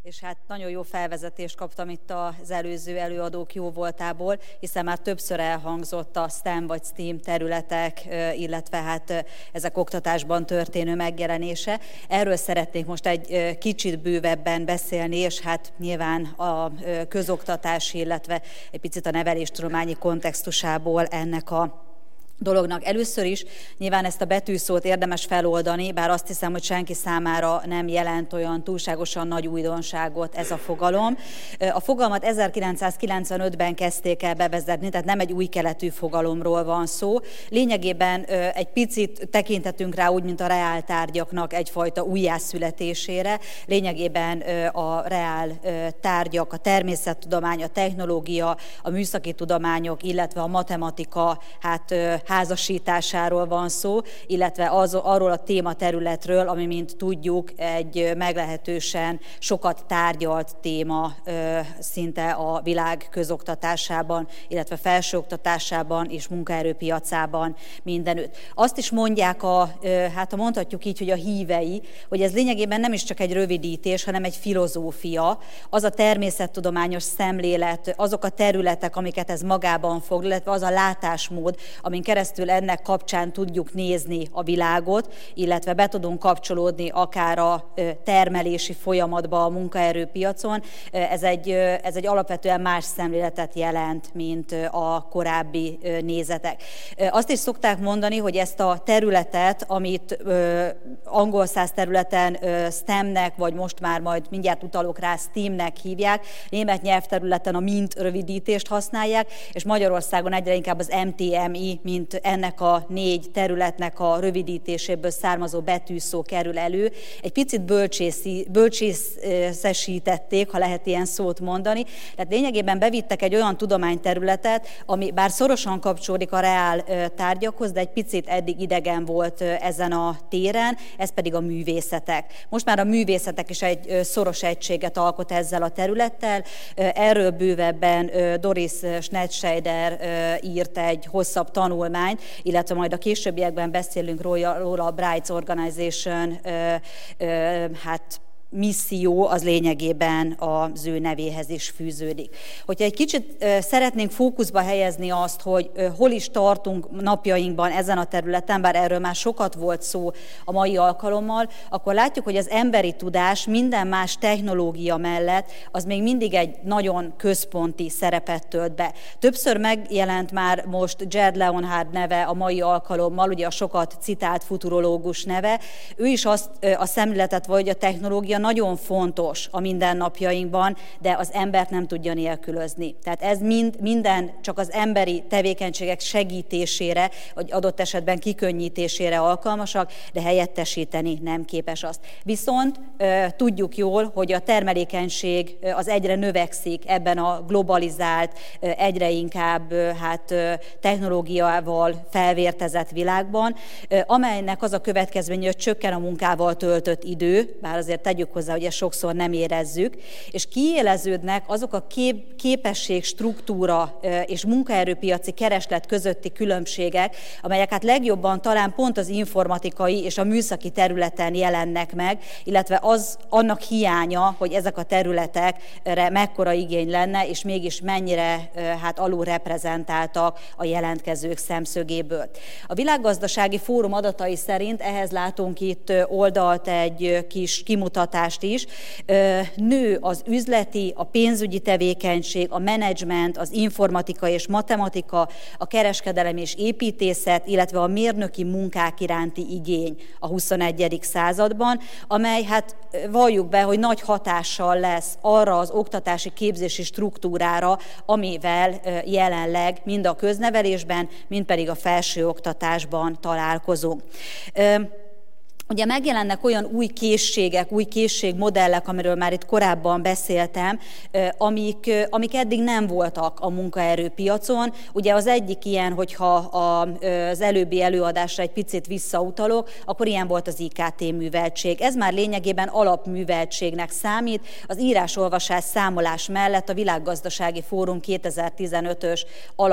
És hát nagyon jó felvezetést kaptam itt az előző előadók jó voltából, hiszen már többször elhangzott a STEM vagy STEAM területek, illetve hát ezek oktatásban történő megjelenése. Erről szeretnék most egy kicsit bővebben beszélni, és hát nyilván a közoktatás, illetve egy picit a neveléstudományi kontextusából ennek a dolognak. Először is nyilván ezt a betűszót érdemes feloldani, bár azt hiszem, hogy senki számára nem jelent olyan túlságosan nagy újdonságot ez a fogalom. A fogalmat 1995-ben kezdték el bevezetni, tehát nem egy új keletű fogalomról van szó. Lényegében egy picit tekinthetünk rá úgy, mint a reáltárgyaknak egyfajta újjászületésére. Lényegében a reál tárgyak, a természettudomány, a technológia, a műszaki tudományok, illetve a matematika házasításáról van szó, illetve arról a tématerületről, ami, mint tudjuk, egy meglehetősen sokat tárgyalt téma szinte a világ közoktatásában, illetve felsőoktatásában és munkaerőpiacában mindenütt. Azt is mondják, mondhatjuk így, hogy a hívei, hogy ez lényegében nem is csak egy rövidítés, hanem egy filozófia, az a természettudományos szemlélet, azok a területek, amiket ez magában foglal, illetve az a látásmód, amin keresztül ennek kapcsán tudjuk nézni a világot, illetve be tudunk kapcsolódni akár a termelési folyamatba a munkaerőpiacon. Ez egy alapvetően más szemléletet jelent, mint a korábbi nézetek. Azt is szokták mondani, hogy ezt a területet, amit angol száz területen STEM-nek, vagy most már majd mindjárt utalok rá, STEAM-nek hívják, német nyelvterületen a MINT rövidítést használják, és Magyarországon egyre inkább az MTMI, mint ennek a 4 területnek a rövidítéséből származó betűszó kerül elő. Egy picit bölcsészesítették, ha lehet ilyen szót mondani. Tehát lényegében bevittek egy olyan tudományterületet, ami bár szorosan kapcsolódik a reál tárgyakhoz, de egy picit eddig idegen volt ezen a téren, ez pedig a művészetek. Most már a művészetek is egy szoros egységet alkot ezzel a területtel. Erről bővebben Doris Schneider írt egy hosszabb tanulmányt, illetve majd a későbbiekben beszélünk róla, a Brights Organization misszió az lényegében az ő nevéhez is fűződik. Hogyha egy kicsit szeretnénk fókuszba helyezni azt, hogy hol is tartunk napjainkban ezen a területen, bár erről már sokat volt szó a mai alkalommal, akkor látjuk, hogy az emberi tudás minden más technológia mellett az még mindig egy nagyon központi szerepet tölt be. Többször megjelent már most Jared Leonhard neve a mai alkalommal, ugye a sokat citált futurológus neve. Ő is azt a szemléletet vagy a technológia nagyon fontos a mindennapjainkban, de az embert nem tudja nélkülözni. Tehát ez minden csak az emberi tevékenységek segítésére, vagy adott esetben kikönnyítésére alkalmasak, de helyettesíteni nem képes azt. Viszont tudjuk jól, hogy a termelékenység az egyre növekszik ebben a globalizált, egyre inkább technológiával felvértezett világban, amelynek az a következménye, hogy csökken a munkával töltött idő, bár azért tegyük hozzá, hogy ezt sokszor nem érezzük, és kiéleződnek azok a képesség, struktúra és munkaerőpiaci kereslet közötti különbségek, amelyek hát legjobban talán pont az informatikai és a műszaki területen jelennek meg, illetve annak hiánya, hogy ezek a területekre mekkora igény lenne, és mégis mennyire alulreprezentáltak a jelentkezők szemszögéből. A Világgazdasági Fórum adatai szerint, ehhez látunk itt oldalt egy kis kimutatást is, nő az üzleti, a pénzügyi tevékenység, a menedzsment, az informatika és matematika, a kereskedelem és építészet, illetve a mérnöki munkák iránti igény a 21. században, amely valljuk be, hogy nagy hatással lesz arra az oktatási képzési struktúrára, amivel jelenleg mind a köznevelésben, mind pedig a felsőoktatásban találkozunk. Ugye megjelennek olyan új készségek, új készségmodellek, amiről már itt korábban beszéltem, amik eddig nem voltak a munkaerőpiacon. Ugye az egyik ilyen, hogyha az előbbi előadásra egy picit visszautalok, akkor ilyen volt az IKT műveltség. Ez már lényegében alapműveltségnek számít. Az írás-olvasás számolás mellett a Világgazdasági Fórum 2015-ös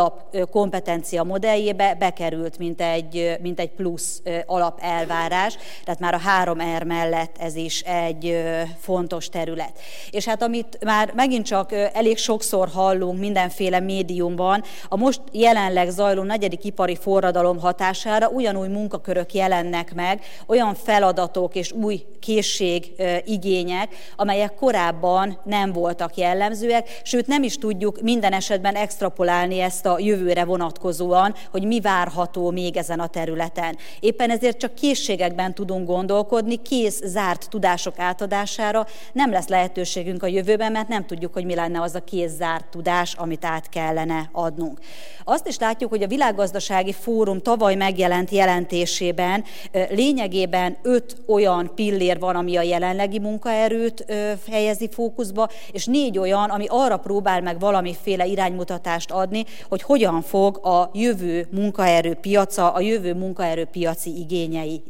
alapkompetencia modelljébe bekerült, mint egy plusz alapelvárás. tehát már a 3R mellett ez is egy fontos terület. És hát amit már megint csak elég sokszor hallunk mindenféle médiumban, a most jelenleg zajló 4. ipari forradalom hatására ugyanúgy munkakörök jelennek meg, olyan feladatok és új készségigények, amelyek korábban nem voltak jellemzőek, sőt nem is tudjuk minden esetben extrapolálni ezt a jövőre vonatkozóan, hogy mi várható még ezen a területen. Éppen ezért csak készségekben tudunk gondolkodni, kész, zárt tudások átadására nem lesz lehetőségünk a jövőben, mert nem tudjuk, hogy mi lenne az a kész, zárt tudás, amit át kellene adnunk. Azt is látjuk, hogy a Világgazdasági Fórum tavaly megjelent jelentésében lényegében 5 olyan pillér van, ami a jelenlegi munkaerőt helyezi fókuszba, és 4 olyan, ami arra próbál meg valamiféle iránymutatást adni, hogy hogyan fog a jövő munkaerőpiaca, a jövő munkaerőpiaci igényei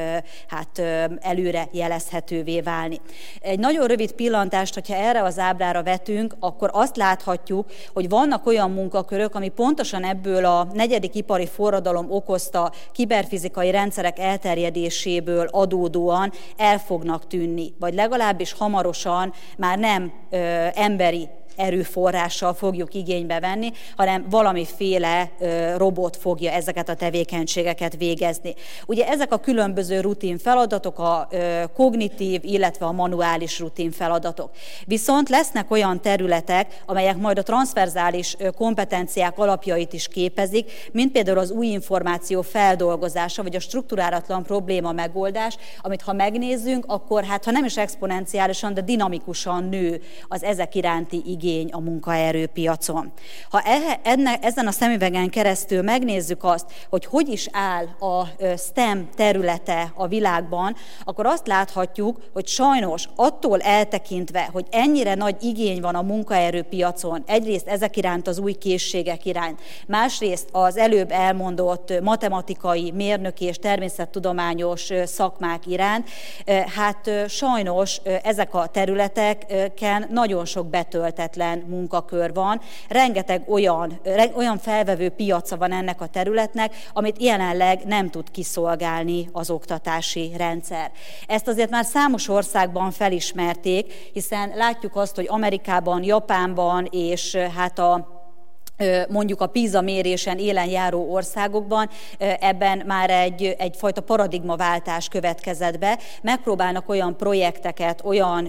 előre jelezhetővé válni. Egy nagyon rövid pillantást, hogyha erre az ábrára vetünk, akkor azt láthatjuk, hogy vannak olyan munkakörök, ami pontosan ebből a 4. ipari forradalom okozta kiberfizikai rendszerek elterjedéséből adódóan el fognak tűnni, vagy legalábbis hamarosan már nem emberi erőforrással fogjuk igénybe venni, hanem valamiféle robot fogja ezeket a tevékenységeket végezni. Ugye ezek a különböző rutin feladatok, a kognitív, illetve a manuális rutin feladatok. Viszont lesznek olyan területek, amelyek majd a transzverzális kompetenciák alapjait is képezik, mint például az új információ feldolgozása, vagy a strukturálatlan probléma megoldás, amit ha megnézzünk, akkor hát ha nem is exponenciálisan, de dinamikusan nő az ezek iránti igény a munkaerőpiacon. Ha ezen a szemüvegen keresztül megnézzük azt, hogy is áll a STEM területe a világban, akkor azt láthatjuk, hogy sajnos attól eltekintve, hogy ennyire nagy igény van a munkaerőpiacon, egyrészt ezek iránt az új készségek iránt, másrészt az előbb elmondott matematikai, mérnöki és természettudományos szakmák iránt, hát sajnos ezek a területeken nagyon sok betöltetlen munkakör van, rengeteg olyan felvevő piaca van ennek a területnek, amit jelenleg nem tud kiszolgálni az oktatási rendszer. Ezt azért már számos országban felismerték, hiszen látjuk azt, hogy Amerikában, Japánban és hát mondjuk a PISA mérésen élen járó országokban ebben már egyfajta paradigmaváltás következett be. Megpróbálnak olyan projekteket, olyan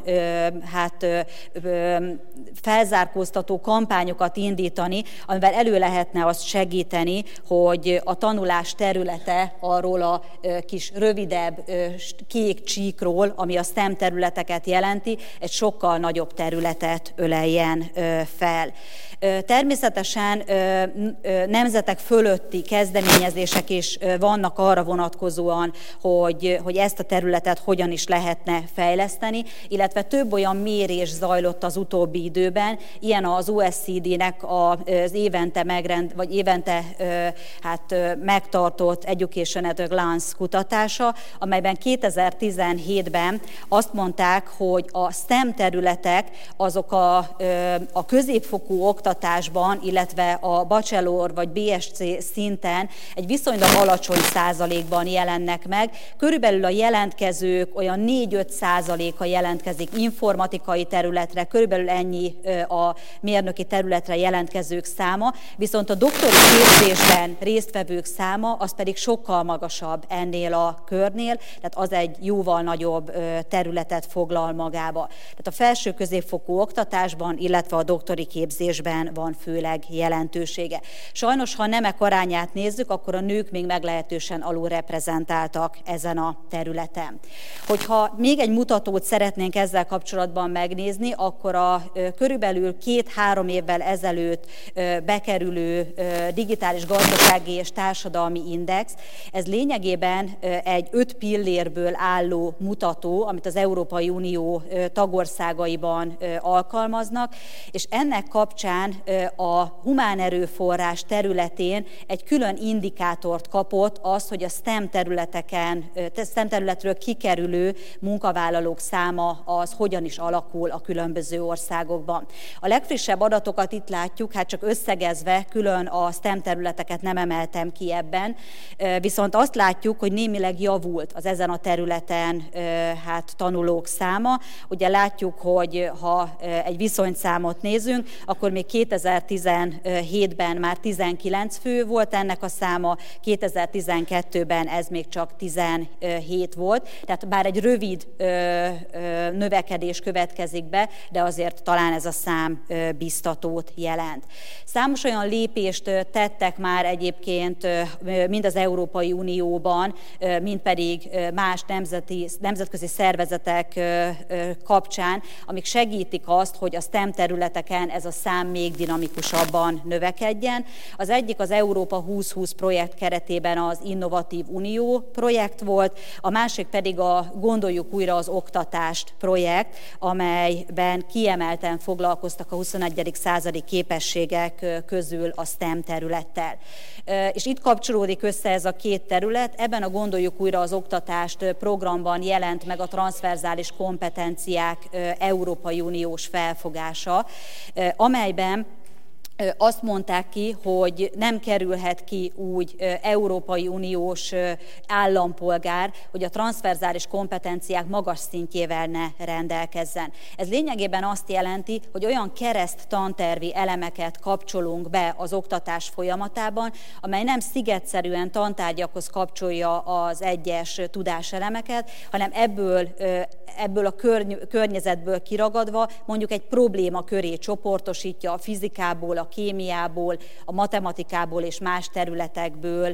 felzárkóztató kampányokat indítani, amivel elő lehetne azt segíteni, hogy a tanulás területe arról a kis rövidebb kék csíkról, ami a STEM területeket jelenti, egy sokkal nagyobb területet öleljen fel. Természetesen nemzetek fölötti kezdeményezések is vannak arra vonatkozóan, hogy ezt a területet hogyan is lehetne fejleszteni, illetve több olyan mérés zajlott az utóbbi időben, ilyen az OECD-nek az évente megtartott Education at a Glance kutatása, amelyben 2017-ben azt mondták, hogy a STEM területek azok a középfokú oktatásban, illetve a bachelor vagy BSc szinten egy viszonylag alacsony százalékban jelennek meg. Körülbelül a jelentkezők olyan 4-5%-a jelentkezik informatikai területre, körülbelül ennyi a mérnöki területre jelentkezők száma, viszont a doktori képzésben résztvevők száma az pedig sokkal magasabb ennél a körnél, tehát az egy jóval nagyobb területet foglal magába. Tehát a felső középfokú oktatásban, illetve a doktori képzésben van főleg jelentősége. Sajnos, ha a nemek arányát nézzük, akkor a nők még meglehetősen alulreprezentáltak ezen a területen. Hogyha még egy mutatót szeretnénk ezzel kapcsolatban megnézni, akkor a körülbelül 2-3 évvel ezelőtt bekerülő digitális gazdasági és társadalmi index, ez lényegében egy 5 pillérből álló mutató, amit az Európai Unió tagországaiban alkalmaznak, és ennek kapcsán a humán erőforrás területén egy külön indikátort kapott az, hogy a STEM területről kikerülő munkavállalók száma az hogyan is alakul a különböző országokban. A legfrissebb adatokat itt látjuk, hát csak összegezve, külön a STEM területeket nem emeltem ki ebben, viszont azt látjuk, hogy némileg javult az ezen a területen tanulók száma. Ugye látjuk, hogy ha egy viszonyszámot nézünk, akkor még 2017-ben már 19 fő volt ennek a száma, 2012-ben ez még csak 17 volt, tehát bár egy rövid növekedés következik be, de azért talán ez a szám biztatót jelent. Számos olyan lépést tettek már egyébként mind az Európai Unióban, mind pedig más nemzetközi szervezetek kapcsán, amik segítik azt, hogy a STEM területeken ez a szám még dinamikusabban növekedjen. Az egyik az Európa 2020 projekt keretében az Innovatív Unió projekt volt, a másik pedig a Gondoljuk újra az oktatást projekt, amelyben kiemelten foglalkoztak a 21. századi képességek közül a STEM területtel. És itt kapcsolódik össze ez a két terület. Ebben a Gondoljuk újra az oktatást programban jelent meg a transzverzális kompetenciák Európai Uniós felfogása, amelyben azt mondták ki, hogy nem kerülhet ki úgy Európai Uniós állampolgár, hogy a transzverzális kompetenciák magas szintjével ne rendelkezzen. Ez lényegében azt jelenti, hogy olyan kereszt tantervi elemeket kapcsolunk be az oktatás folyamatában, amely nem szigetszerűen tantárgyakhoz kapcsolja az egyes tudáselemeket, hanem ebből a környezetből kiragadva mondjuk egy probléma köré csoportosítja a fizikából, a kémiából, a matematikából és más területekből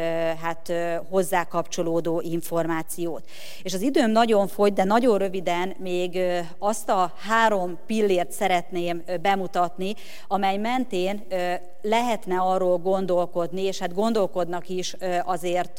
hozzá kapcsolódó információt. És az időm nagyon fogy, de nagyon röviden még azt a 3 pillért szeretném bemutatni, amely mentén lehetne arról gondolkodni, és hát gondolkodnak is azért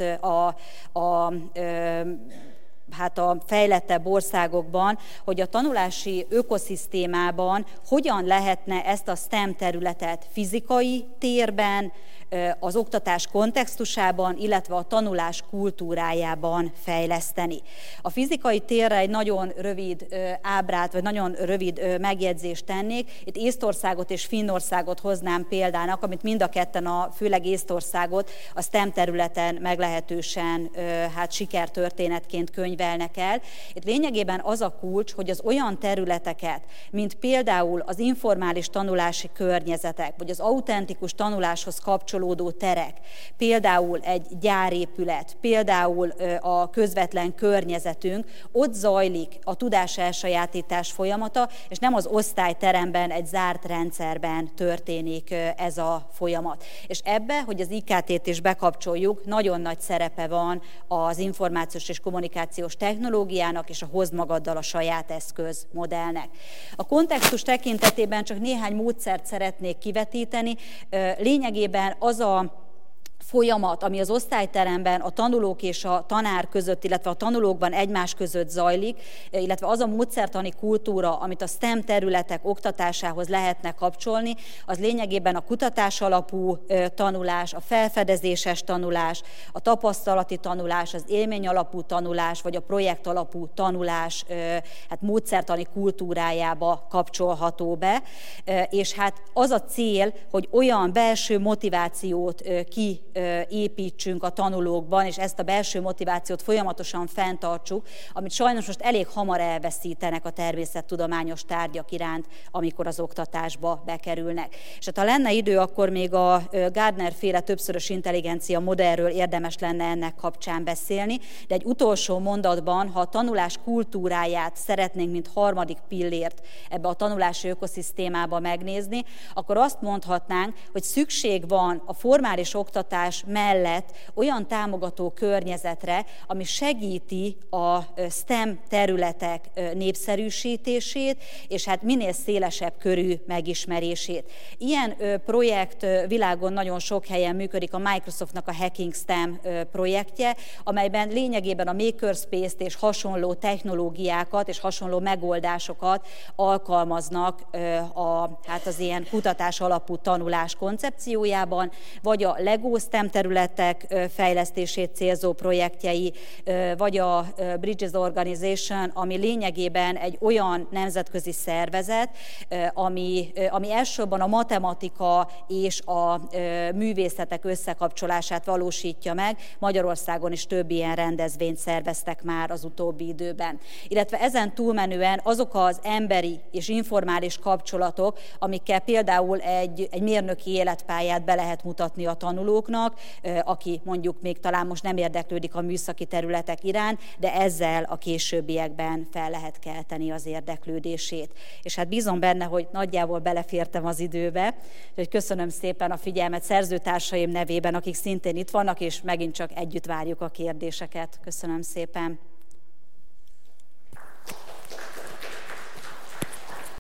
a fejlettebb országokban, hogy a tanulási ökoszisztémában hogyan lehetne ezt a STEM területet fizikai térben, az oktatás kontextusában, illetve a tanulás kultúrájában fejleszteni. A fizikai térre egy nagyon rövid ábrát, vagy nagyon rövid megjegyzést tennék. Itt Észtországot és Finnországot hoznám példának, amit mind a ketten, főleg Észtországot a STEM területen meglehetősen sikertörténetként könyvelnek el. Itt lényegében az a kulcs, hogy az olyan területeket, mint például az informális tanulási környezetek, vagy az autentikus tanuláshoz kapcsolódó terek, például egy gyárépület, például a közvetlen környezetünk, ott zajlik a tudás elsajátítás folyamata, és nem az osztályteremben, egy zárt rendszerben történik ez a folyamat. És ebbe, hogy az IKT-t is bekapcsoljuk, nagyon nagy szerepe van az információs és kommunikációs technológiának és a hozd magaddal a saját eszköz modellnek. A kontextus tekintetében csak néhány módszert szeretnék kivetíteni. Lényegében az a folyamat, ami az osztályteremben a tanulók és a tanár között, illetve a tanulókban egymás között zajlik, illetve az a módszertani kultúra, amit a STEM területek oktatásához lehetne kapcsolni, az lényegében a kutatás alapú tanulás, a felfedezéses tanulás, a tapasztalati tanulás, az élmény alapú tanulás, vagy a projekt alapú tanulás módszertani kultúrájába kapcsolható be, és hát az a cél, hogy olyan belső motivációt építsünk a tanulókban, és ezt a belső motivációt folyamatosan fenntartsuk, amit sajnos most elég hamar elveszítenek a természettudományos tárgyak iránt, amikor az oktatásba bekerülnek. És hát ha lenne idő, akkor még a Gardner-féle többszörös intelligencia modellről érdemes lenne ennek kapcsán beszélni, de egy utolsó mondatban, ha a tanulás kultúráját szeretnénk, mint harmadik pillért ebbe a tanulási ökoszisztémába megnézni, akkor azt mondhatnánk, hogy szükség van a formális oktatás oktatás mellett olyan támogató környezetre, ami segíti a STEM területek népszerűsítését, és hát minél szélesebb körű megismerését. Ilyen projekt világon nagyon sok helyen működik, a Microsoftnak a Hacking STEM projektje, amelyben lényegében a Makerspace-t és hasonló technológiákat és hasonló megoldásokat alkalmaznak az ilyen kutatás alapú tanulás koncepciójában, vagy a LEGO STEM területek fejlesztését célzó projektjei, vagy a Bridges Organization, ami lényegében egy olyan nemzetközi szervezet, ami elsősorban a matematika és a művészetek összekapcsolását valósítja meg. Magyarországon is több ilyen rendezvényt szerveztek már az utóbbi időben. Illetve ezen túlmenően azok az emberi és informális kapcsolatok, amikkel például egy mérnöki életpályát be lehet mutatni a tanulóknak, aki mondjuk még talán most nem érdeklődik a műszaki területek iránt, de ezzel a későbbiekben fel lehet kelteni az érdeklődését. És hát bízom benne, hogy nagyjából belefértem az időbe, úgyhogy köszönöm szépen a figyelmet szerzőtársaim nevében, akik szintén itt vannak, és megint csak együtt várjuk a kérdéseket. Köszönöm szépen.